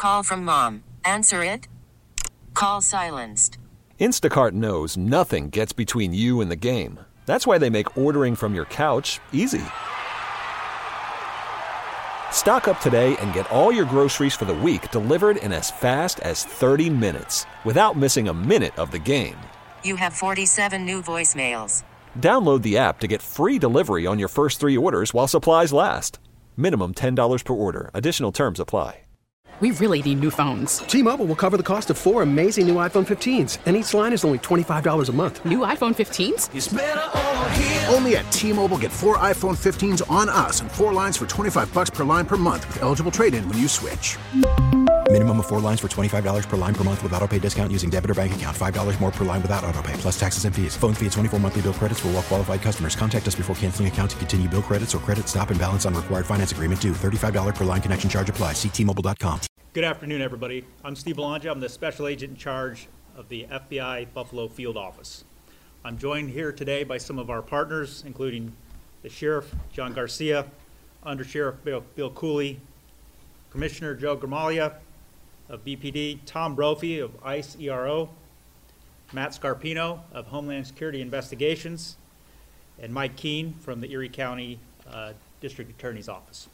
Call from mom. Answer it. Call silenced. Instacart knows nothing gets between you and the game. That's why they make ordering from your couch easy. Stock up today and get all your groceries for the week delivered in as fast as 30 minutes without missing a minute of the game. You have 47 new voicemails. Download the app to get free delivery on your first 3 orders while supplies last. Minimum $10 per order. Additional terms apply. We really need new phones. T-Mobile will cover the cost of 4 amazing new iPhone 15s, and each line is only $25 a month. New iPhone 15s? It's better over here. Only at T-Mobile, get 4 iPhone 15s on us and 4 lines for $25 per line per month with eligible trade-in when you switch. Minimum of 4 lines for $25 per line per month with autopay discount using debit or bank account. $5 more per line without autopay, plus taxes and fees. Phone fee at 24 monthly bill credits for well-qualified customers. Contact us before canceling account to continue bill credits or credit stop and balance on required finance agreement due. $35 per line connection charge applies. See T-Mobile.com. Good afternoon, everybody. I'm Steve Belongia. I'm the Special Agent in charge of the FBI Buffalo Field Office. I'm joined here today by some of our partners, including the Sheriff, John Garcia, Under Sheriff Bill Cooley, Commissioner Joe Gramaglia of BPD, Tom Brophy of ICE ERO, Matt Scarpino of Homeland Security Investigations, and Mike Keene from the Erie County District Attorney's Office.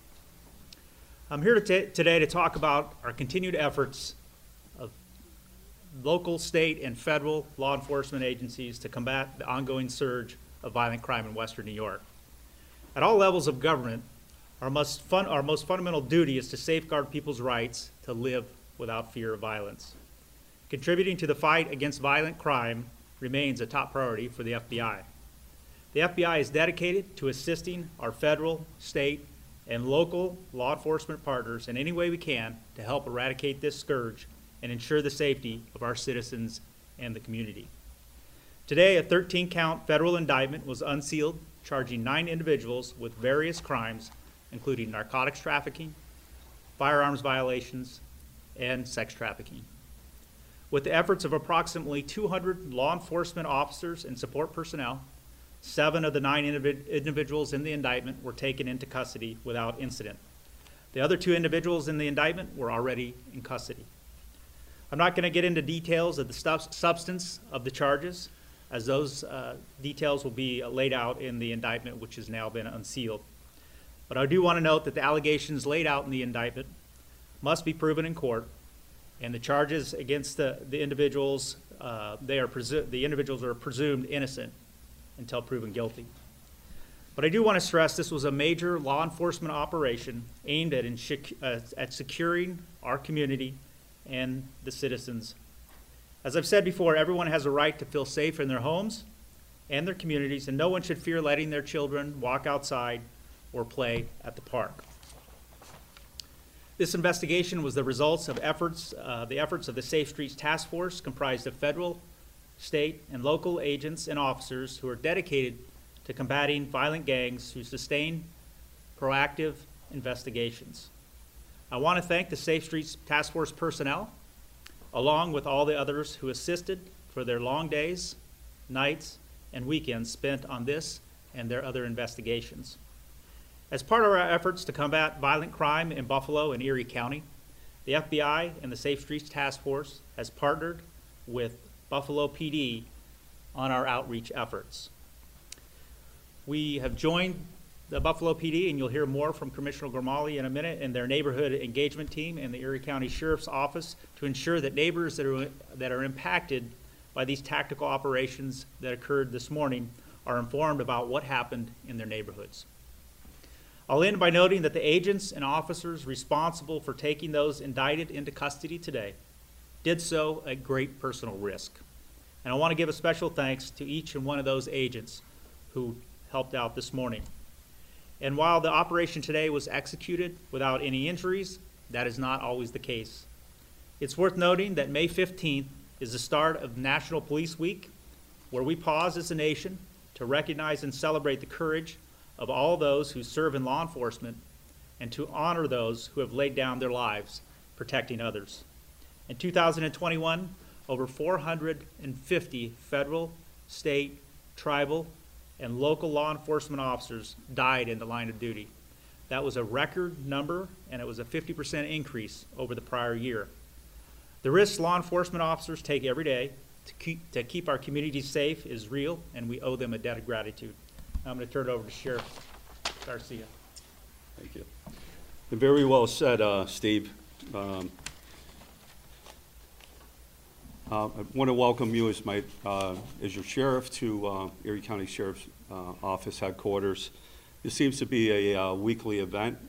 I'm here today to talk about our continued efforts of local, state, and federal law enforcement agencies to combat the ongoing surge of violent crime in Western New York. At all levels of government, our most fundamental duty is to safeguard people's rights to live without fear of violence. Contributing to the fight against violent crime remains a top priority for the FBI. The FBI is dedicated to assisting our federal, state, and local law enforcement partners in any way we can to help eradicate this scourge and ensure the safety of our citizens and the community. Today, a 13-count federal indictment was unsealed, charging 9 individuals with various crimes, including narcotics trafficking, firearms violations, and sex trafficking. With the efforts of approximately 200 law enforcement officers and support personnel, 7 of the 9 individuals in the indictment were taken into custody without incident. The other 2 individuals in the indictment were already in custody. I'm not going to get into details of the substance of the charges, as those details will be laid out in the indictment, which has now been unsealed. But I do want to note that the allegations laid out in the indictment must be proven in court, and the charges against the individuals, the individuals are presumed innocent until proven guilty. But I do want to stress this was a major law enforcement operation aimed at securing our community and the citizens. As I've said before, everyone has a right to feel safe in their homes and their communities, and no one should fear letting their children walk outside or play at the park. This investigation was the results of the efforts of the Safe Streets Task Force, comprised of federal, state, and local agents and officers who are dedicated to combating violent gangs who sustain proactive investigations. I want to thank the Safe Streets Task Force personnel, along with all the others who assisted for their long days, nights, and weekends spent on this and their other investigations. As part of our efforts to combat violent crime in Buffalo and Erie County, the FBI and the Safe Streets Task Force has partnered with Buffalo PD on our outreach efforts. We have joined the Buffalo PD, and you'll hear more from Commissioner Gramaglia in a minute, and their neighborhood engagement team and the Erie County Sheriff's Office to ensure that neighbors that are impacted by these tactical operations that occurred this morning are informed about what happened in their neighborhoods. I'll end by noting that the agents and officers responsible for taking those indicted into custody today did so at great personal risk. And I want to give a special thanks to each and one of those agents who helped out this morning. And while the operation today was executed without any injuries, that is not always the case. It's worth noting that May 15th is the start of National Police Week, where we pause as a nation to recognize and celebrate the courage of all those who serve in law enforcement and to honor those who have laid down their lives protecting others. In 2021, over 450 federal, state, tribal, and local law enforcement officers died in the line of duty. That was a record number, and it was a 50% increase over the prior year. The risks law enforcement officers take every day to keep our communities safe is real, and we owe them a debt of gratitude. I'm going to turn it over to Sheriff Garcia. Thank you. And very well said, Steve. I want to welcome you as your sheriff to Erie County Sheriff's Office headquarters. This seems to be a weekly event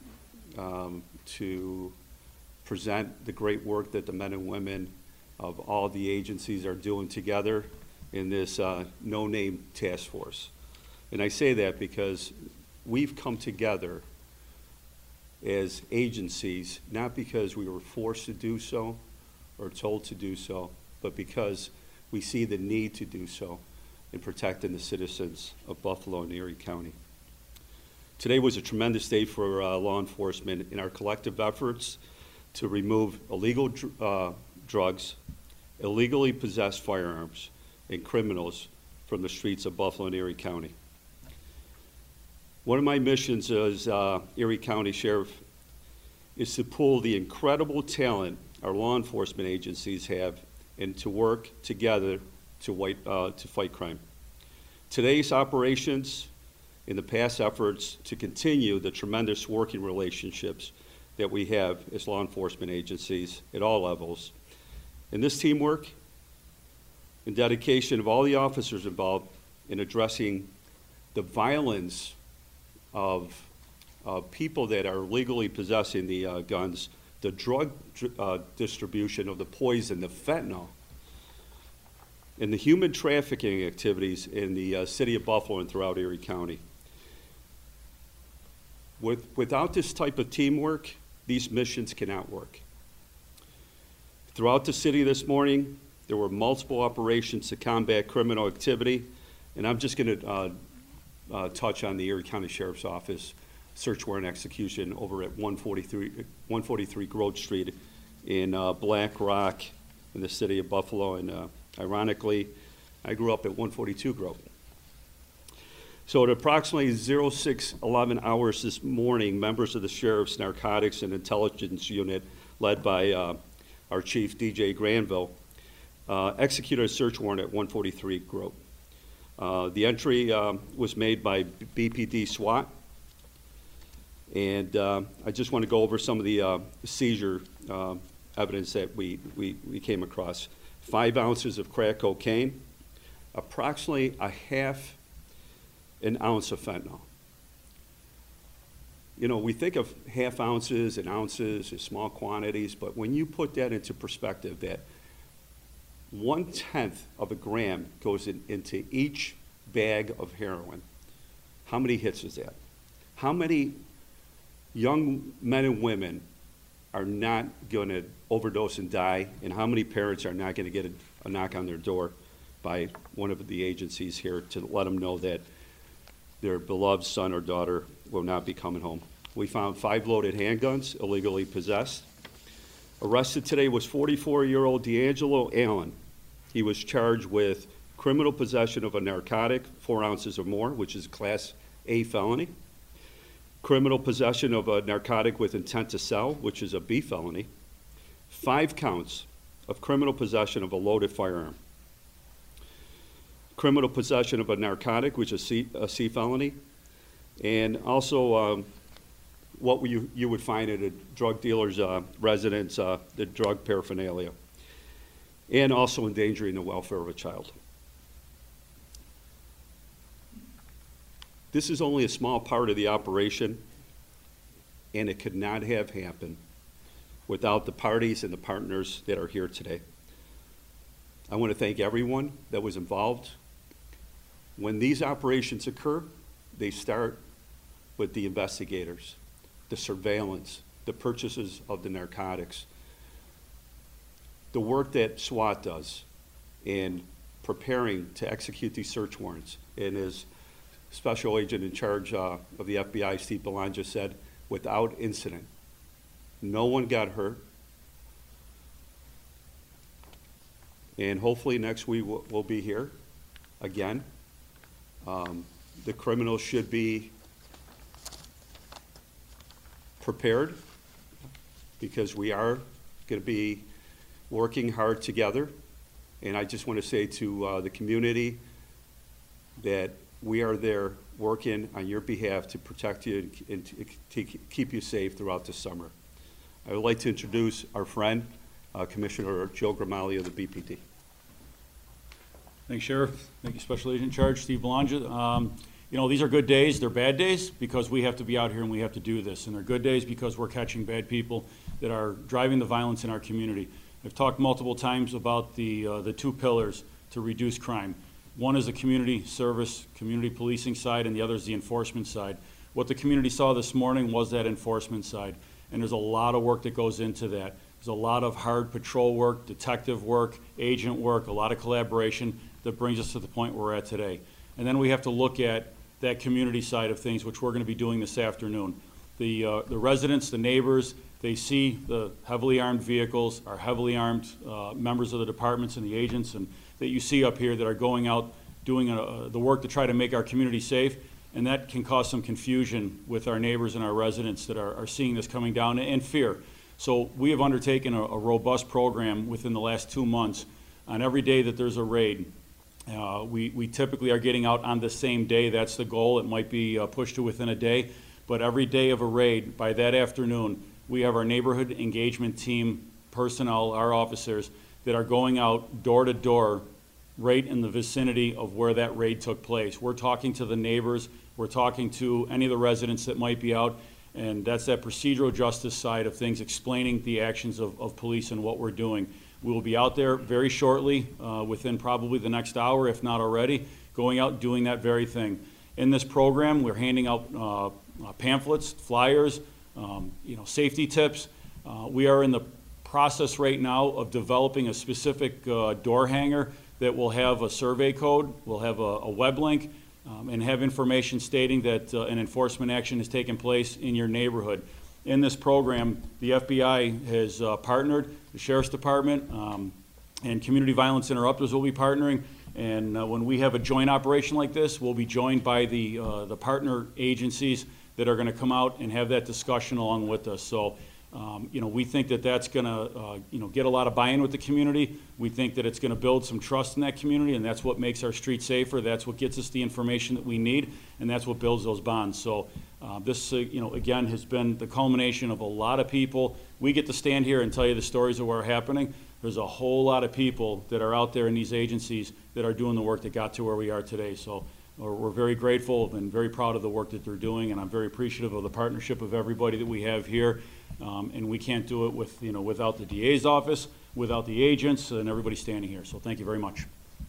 to present the great work that the men and women of all the agencies are doing together in this no-name task force. And I say that because we've come together as agencies, not because we were forced to do so or told to do so, but because we see the need to do so in protecting the citizens of Buffalo and Erie County. Today was a tremendous day for law enforcement in our collective efforts to remove illegal drugs, illegally possessed firearms, and criminals from the streets of Buffalo and Erie County. One of my missions as Erie County Sheriff is to pool the incredible talent our law enforcement agencies have and to work together to fight crime. Today's operations and the past efforts to continue the tremendous working relationships that we have as law enforcement agencies at all levels. And this teamwork and dedication of all the officers involved in addressing the violence of people that are legally possessing the guns, the drug distribution of the poison, the fentanyl, and the human trafficking activities in the city of Buffalo and throughout Erie County. Without this type of teamwork, these missions cannot work. Throughout the city this morning, there were multiple operations to combat criminal activity, and I'm just going to touch on the Erie County Sheriff's Office search warrant execution over at 143 Grove Street in Black Rock in the city of Buffalo, and ironically, I grew up at 142 Grove. So at approximately 06:11 hours this morning, members of the Sheriff's Narcotics and Intelligence Unit, led by our Chief DJ Granville, executed a search warrant at 143 Grove. The entry was made by BPD SWAT, and I just want to go over some of the seizure evidence that we came across. 5 ounces of crack cocaine, approximately a half an ounce of fentanyl. You know, we think of half ounces and ounces as small quantities, but when you put that into perspective, that 1/10 of a gram goes into each bag of heroin, how many hits is that? How many young men and women are not going to overdose and die, and how many parents are not going to get a knock on their door by one of the agencies here to let them know that their beloved son or daughter will not be coming home? We found 5 loaded handguns illegally possessed. Arrested today was 44-year-old D'Angelo Allen. He was charged with criminal possession of a narcotic, 4 ounces or more, which is Class A felony. Criminal possession of a narcotic with intent to sell, which is a B felony. 5 counts of criminal possession of a loaded firearm. Criminal possession of a narcotic, which is a C felony. And also what you would find at a drug dealer's residence, the drug paraphernalia. And also endangering the welfare of a child. This is only a small part of the operation, and it could not have happened without the parties and the partners that are here today. I want to thank everyone that was involved. When these operations occur, they start with the investigators, the surveillance, the purchases of the narcotics, the work that SWAT does in preparing to execute these search warrants. And as Special Agent in charge of the FBI, Steve Belongia, said, without incident. No one got hurt. And hopefully next week we'll be here again. The criminals should be prepared because we are going to be working hard together. And I just want to say to the community that we are there working on your behalf to protect you and to keep you safe throughout the summer. I would like to introduce our friend, Commissioner Joe Gramaglia of the BPD. Thanks, Sheriff. Thank you, Special Agent in Charge, Steve Belongia. You know, these are good days. They're bad days because we have to be out here and we have to do this. And they're good days because we're catching bad people that are driving the violence in our community. I've talked multiple times about the two pillars to reduce crime. One is the community service, community policing side, and the other is the enforcement side. What the community saw this morning was that enforcement side. And there's a lot of work that goes into that. There's a lot of hard patrol work, detective work, agent work, a lot of collaboration that brings us to the point we're at today. And then we have to look at that community side of things, which we're going to be doing this afternoon. The residents, the neighbors, they see the heavily armed vehicles, our heavily armed members of the departments and the agents and that you see up here that are going out doing the work to try to make our community safe. And that can cause some confusion with our neighbors and our residents that are seeing this coming down and fear. So we have undertaken a robust program within the last 2 months. On every day that there's a raid, we typically are getting out on the same day. That's the goal. It might be pushed to within a day. But every day of a raid, by that afternoon, we have our neighborhood engagement team personnel, our officers, that are going out door to door right in the vicinity of where that raid took place. We're talking to the neighbors. We're talking to any of the residents that might be out. And that's that procedural justice side of things, explaining the actions of police and what we're doing. We will be out there very shortly, within probably the next hour, if not already, going out doing that very thing. In this program, we're handing out pamphlets, flyers, safety tips. We are in the process right now of developing a specific door hanger that will have a survey code, will have a web link, and have information stating that an enforcement action has taken place in your neighborhood. In this program, the FBI has partnered, the Sheriff's Department and Community Violence Interrupters will be partnering. And when we have a joint operation like this, we'll be joined by the partner agencies that are going to come out and have that discussion along with us. So, we think that that's going to, get a lot of buy-in with the community. We think that it's going to build some trust in that community, and that's what makes our streets safer. That's what gets us the information that we need, and that's what builds those bonds. So this, again, has been the culmination of a lot of people. We get to stand here and tell you the stories of what are happening. There's a whole lot of people that are out there in these agencies that are doing the work that got to where we are today. So we're very grateful and very proud of the work that they're doing, and I'm very appreciative of the partnership of everybody that we have here. And we can't do it with, without the DA's office, without the agents, and everybody standing here. So thank you very much.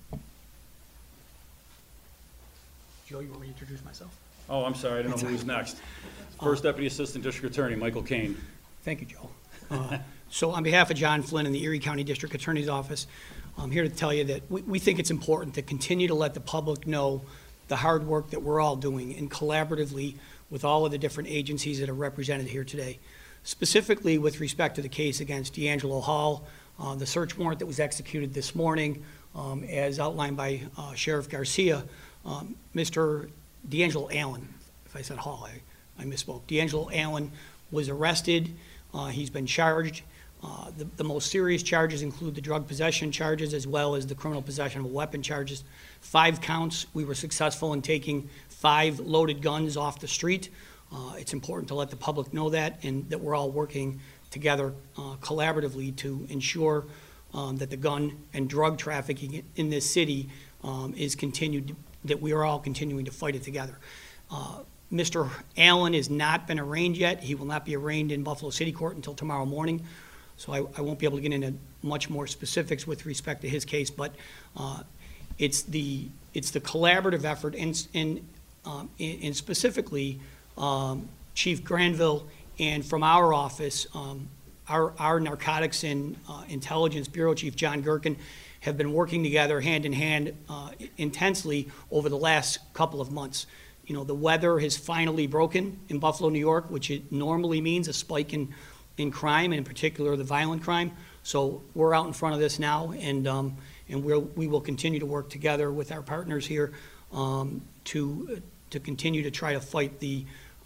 Joe, you want me to introduce myself? Oh, I'm sorry. I don't know who's next. First Deputy Assistant District Attorney, Michael Kane. Thank you, Joe. So on behalf of John Flynn and the Erie County District Attorney's Office, I'm here to tell you that we think it's important to continue to let the public know the hard work that we're all doing and collaboratively with all of the different agencies that are represented here today. Specifically with respect to the case against DeAngelo Hall, the search warrant that was executed this morning, as outlined by Sheriff Garcia, Mr. DeAngelo Allen, if I said Hall, I misspoke. DeAngelo Allen was arrested. He's been charged. The most serious charges include the drug possession charges as well as the criminal possession of a weapon charges. 5 counts. We were successful in taking 5 loaded guns off the street. It's important to let the public know that and that we're all working together collaboratively to ensure that the gun and drug trafficking in this city is continued, that we are all continuing to fight it together. Mr. Allen has not been arraigned yet. He will not be arraigned in Buffalo City Court until tomorrow morning. So I won't be able to get into much more specifics with respect to his case, but it's the collaborative effort and specifically Chief Granville and from our office, our Narcotics and Intelligence Bureau Chief John Gherkin have been working together hand in hand intensely over the last couple of months. The weather has finally broken in Buffalo, New York, which it normally means a spike in crime, and in particular the violent crime. So we're out in front of this now, and we will continue to work together with our partners here to continue to try to fight the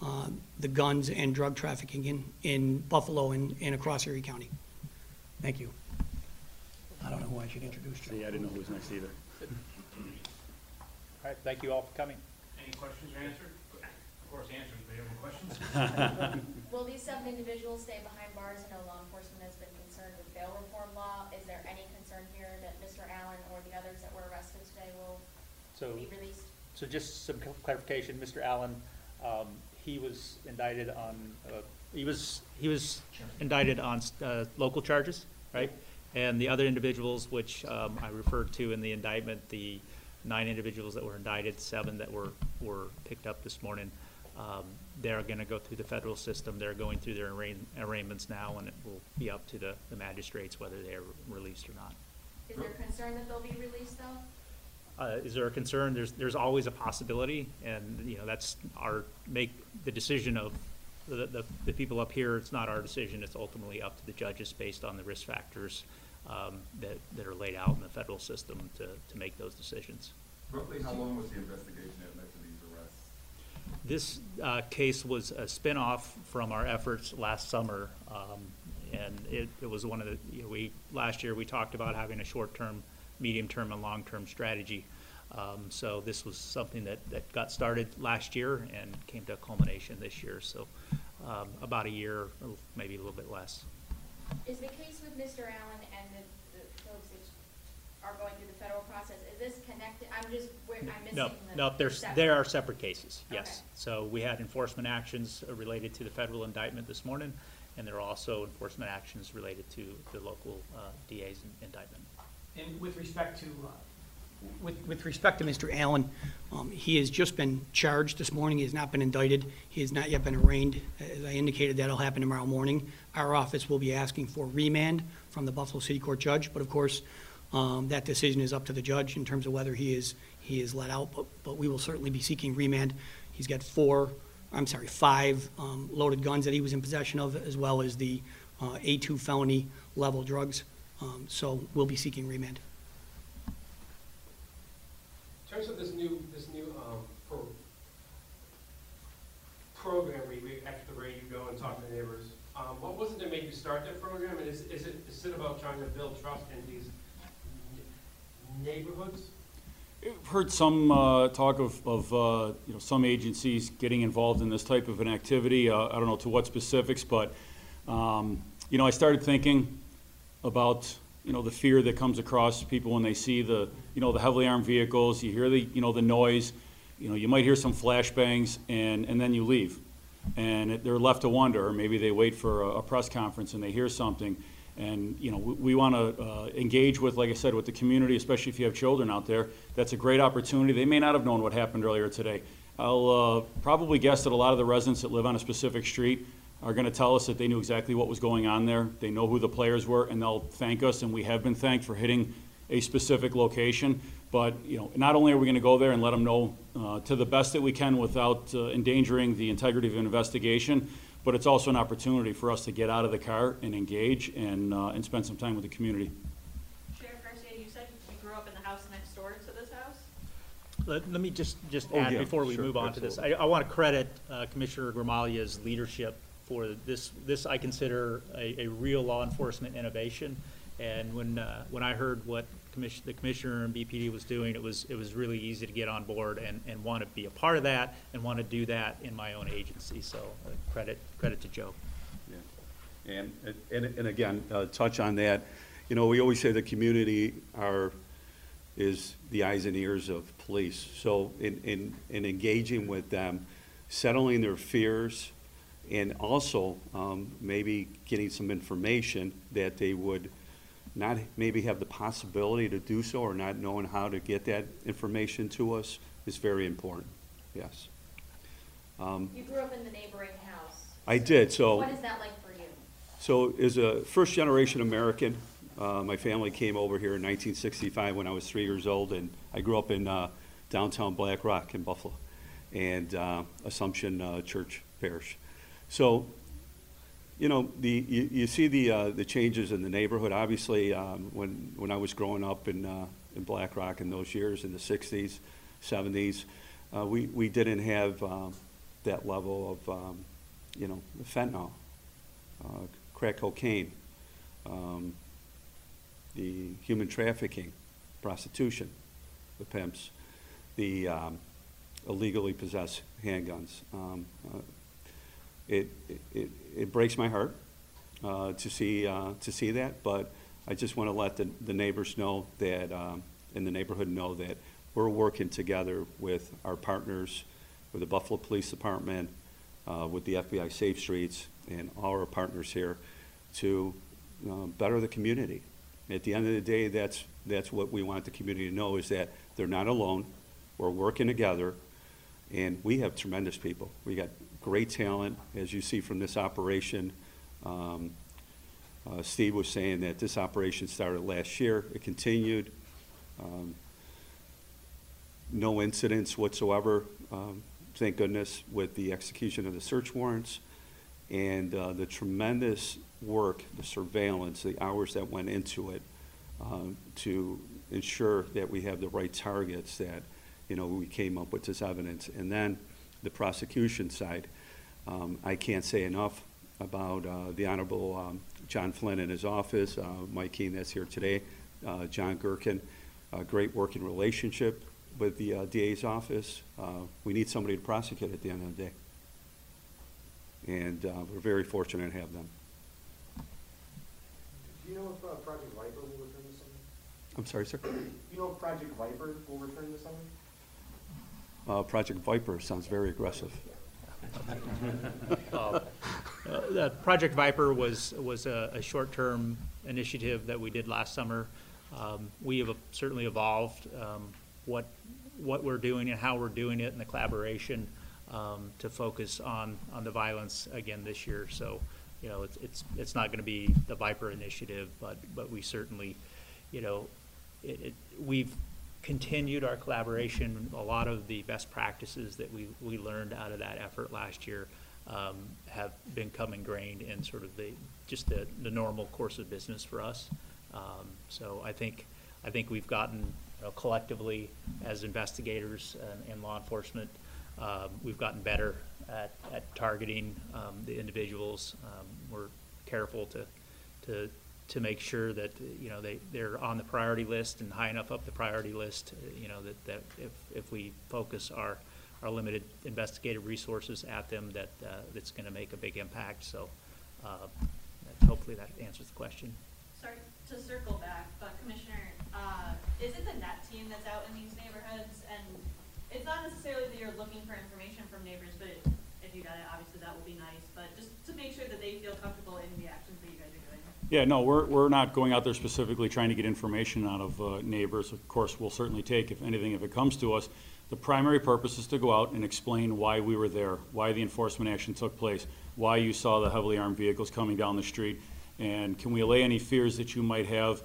the guns and drug trafficking in Buffalo and across Erie County. Thank you. I don't know who I should introduce. See, I didn't know who was next either. All right, thank you all for coming. Any questions or answers? Of course, answers, but you have any questions? Will these 7 individuals stay behind bars? I know law enforcement has been concerned with bail reform law. Is there any concern here that Mr. Allen or the others that were arrested today will be released? So just some clarification, Mr. Allen, he was indicted on, he was indicted on local charges, right? And the other individuals, which I referred to in the indictment, the 9 individuals that were indicted, 7 that were picked up this morning, they're going to go through the federal system. They're going through their arraignments now, and it will be up to the magistrates whether they are released or not. Is there concern that they'll be released, though? Is there a concern? There's always a possibility, and that's the decision of the people up here. It's not our decision. It's ultimately up to the judges based on the risk factors that are laid out in the federal system to make those decisions. Roughly how long was the investigation that led to these arrests? This case was a spin-off from our efforts last summer, and it was one of the, last year we talked about having a short-term, medium-term, and long-term strategy. So this was something that got started last year and came to a culmination this year. So about a year, maybe a little bit less. Is the case with Mr. Allen and the folks that are going through the federal process, is this connected? I'm missing there are separate cases, yes. Okay. So we had enforcement actions related to the federal indictment this morning, and there are also enforcement actions related to the local DA's indictment. And with respect to Mr. Allen, he has just been charged this morning. He has not been indicted. He has not yet been arraigned. As I indicated, that'll happen tomorrow morning. Our office will be asking for remand from the Buffalo City Court judge, but of course, that decision is up to the judge in terms of whether he is let out, but we will certainly be seeking remand. He's got 5 loaded guns that he was in possession of, as well as the A2 felony level drugs. So we'll be seeking remand. In terms of this new program where after the raid you go and talk to the neighbors, what was it that made you start that program, and is it about trying to build trust in these neighborhoods? I've heard some talk of some agencies getting involved in this type of an activity. I don't know to what specifics, but I started thinking about the fear that comes across people when they see the heavily armed vehicles. You hear the noise. You might hear some flashbangs, and then you leave, and they're left to wonder. Or maybe they wait for a press conference and they hear something. And we want to engage with, like I said, with the community, especially if you have children out there. That's a great opportunity. They may not have known what happened earlier today. I'll probably guess that a lot of the residents that live on a specific street are going to tell us that they knew exactly what was going on there. They know who the players were, and they'll thank us, and we have been thanked for hitting a specific location. But not only are we going to go there and let them know to the best that we can without endangering the integrity of an investigation, but it's also an opportunity for us to get out of the car and engage and spend some time with the community. Sheriff Garcia, you said you grew up in the house next door to this house? Let me just add before we move on to this. I want to credit Commissioner Gramaglia's leadership for this. This I consider a real law enforcement innovation. And when I heard what the commissioner and BPD was doing, it was really easy to get on board and want to be a part of that and want to do that in my own agency. So credit to Joe. Yeah. And again, touch on that. We always say the community is the eyes and ears of police. So in engaging with them, settling their fears, and also maybe getting some information that they would not maybe have the possibility to do so, or not knowing how to get that information to us, is very important. Yes. You grew up in the neighboring house. I did. So what is that like for you? So as a first-generation American, my family came over here in 1965 when I was 3 years old, and I grew up in downtown Black Rock in Buffalo, and Assumption Church Parish. So, you see the changes in the neighborhood. Obviously, when I was growing up in Black Rock in those years, in the 60s, 70s, we didn't have that level of, fentanyl, crack cocaine, the human trafficking, prostitution, the pimps, the illegally possessed handguns. It breaks my heart to see that, but I just want to let the neighbors know that, in the neighborhood know that we're working together with our partners, with the Buffalo Police Department, with the FBI Safe Streets, and all our partners here to better the community. At the end of the day, that's what we want the community to know, is that they're not alone. We're working together, and we have tremendous people. We got great talent, as you see from this operation. Steve was saying that this operation started last year. It continued. No incidents whatsoever, thank goodness, with the execution of the search warrants, and the tremendous work, the surveillance, the hours that went into it to ensure that we have the right targets, that we came up with this evidence. And then the prosecution side, I can't say enough about the Honorable John Flynn and his office, Mike Keene that's here today, John Gherkin, a great working relationship with the DA's office. We need somebody to prosecute at the end of the day. And we're very fortunate to have them. Do you know if Project Viper will return this summer? I'm sorry, sir? Do you know if Project Viper will return this summer? Project Viper sounds very aggressive. Project Viper was a short-term initiative that we did last summer. We have certainly evolved what we're doing and how we're doing it, and the collaboration to focus on the violence again this year. So, it's not going to be the Viper initiative, but we certainly, we've continued our collaboration. A lot of the best practices that we learned out of that effort last year have become ingrained in sort of the normal course of business for us. So I think we've gotten collectively as investigators and law enforcement, we've gotten better at targeting the individuals. We're careful to make sure that they're on the priority list and high enough up the priority list, that if we focus our limited investigative resources at them, that's going to make a big impact. So hopefully that answers the question. Sorry to circle back, but Commissioner, is it the NET team that's out in these neighborhoods? And it's not necessarily that you're looking for information from neighbors, but if you got it, obviously that would be nice. But just to make sure that they feel comfortable in the actions that you guys are doing. Yeah, no, we're not going out there specifically trying to get information out of neighbors. Of course, we'll certainly take, if it comes to us. The primary purpose is to go out and explain why we were there, why the enforcement action took place, why you saw the heavily armed vehicles coming down the street, and can we allay any fears that you might have,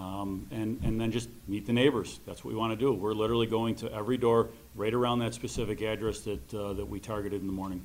and then just meet the neighbors. That's what we want to do. We're literally going to every door right around that specific address that we targeted in the morning.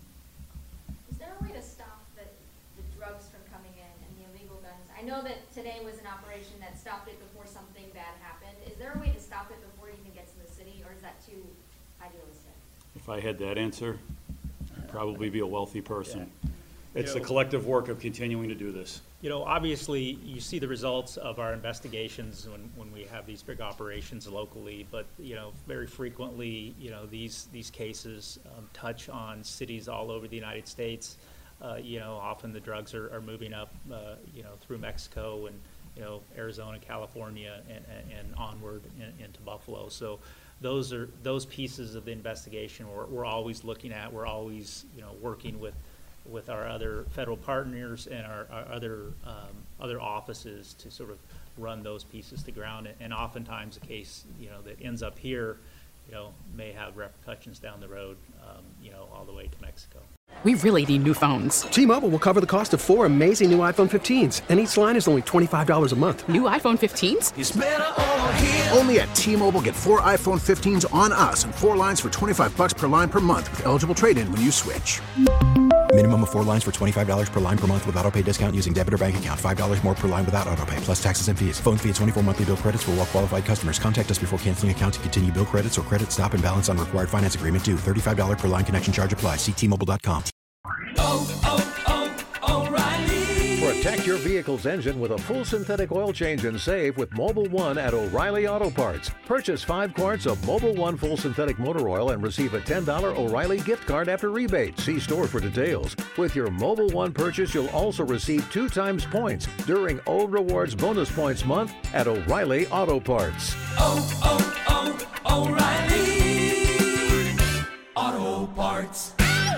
Is there a way to stop the drugs from coming in and the illegal guns? I know that today was an operation that stopped it before something bad happened. Is there a way to stop it before it even gets in the city, or is that too idealistic? If I had that answer, I'd probably be a wealthy person. Yeah. It's the collective work of continuing to do this. Obviously, you see the results of our investigations when we have these big operations locally, but, very frequently, these cases touch on cities all over the United States. Often the drugs are moving up, through Mexico and, Arizona, California, and onward into Buffalo. So those pieces of the investigation we're always looking at. We're always, working with our other federal partners and our other offices to sort of run those pieces to ground. And oftentimes a case, that ends up here, may have repercussions down the road, all the way to Mexico. We really need new phones. T-Mobile will cover the cost of 4 amazing new iPhone 15s, and each line is only $25 a month. New iPhone 15s? It's better over here. Only at T-Mobile, get 4 iPhone 15s on us and 4 lines for $25 per line per month with eligible trade-in when you switch. Minimum of 4 lines for $25 per line per month with autopay discount using debit or bank account. $5 more per line without autopay, plus taxes and fees. Phone fee at 24 monthly bill credits for well qualified customers. Contact us before canceling account to continue bill credits or credit stop and balance on required finance agreement due. $35 per line connection charge applies. See T-Mobile.com. O'Reilly. Protect your vehicle's engine with a full synthetic oil change and save with Mobil 1 at O'Reilly Auto Parts. Purchase 5 quarts of Mobil 1 full synthetic motor oil and receive a $10 O'Reilly gift card after rebate. See store for details. With your Mobil 1 purchase, you'll also receive 2 times points during O Rewards Bonus Points Month at O'Reilly Auto Parts. O'Reilly Auto Parts.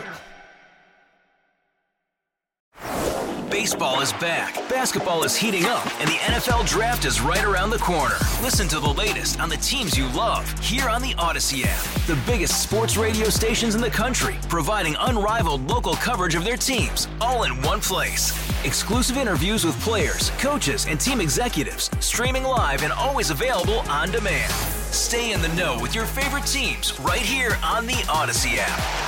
Baseball is back, basketball is heating up, and the NFL Draft is right around the corner. Listen to the latest on the teams you love here on the Odyssey app. The biggest sports radio stations in the country, providing unrivaled local coverage of their teams, all in one place. Exclusive interviews with players, coaches, and team executives, streaming live and always available on demand. Stay in the know with your favorite teams right here on the Odyssey app.